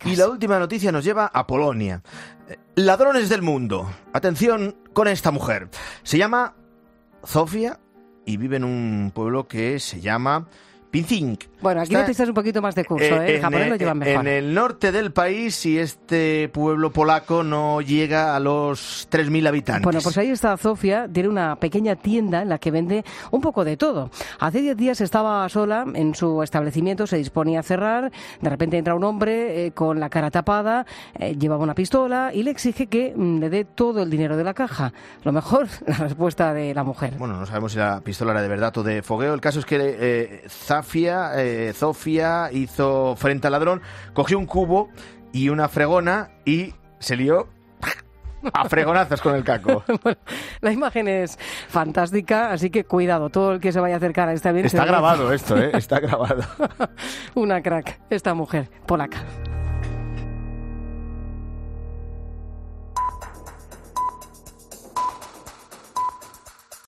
Y la última noticia nos lleva a Polonia. Ladrones del mundo. Atención con esta mujer. Se llama Zofia y vive en un pueblo que se llama Pichinki. Bueno, aquí necesitas un poquito más de curso, ¿eh? El japonés lo llevan mejor. En el norte del país, y este pueblo polaco no llega a los 3.000 habitantes. Bueno, pues ahí está Zofia, tiene una pequeña tienda en la que vende un poco de todo. Hace 10 días estaba sola en su establecimiento, se disponía a cerrar, de repente entra un hombre con la cara tapada, llevaba una pistola y le exige que le dé todo el dinero de la caja. Lo mejor, la respuesta de la mujer. Bueno, no sabemos si la pistola era de verdad o de fogueo. El caso es que Zofia hizo frente al ladrón, cogió un cubo y una fregona y se lió a fregonazos con el caco. Bueno, la imagen es fantástica, así que cuidado, todo el que se vaya a acercar a esta bien. Está grabado esto, está grabado. Una crack, esta mujer polaca.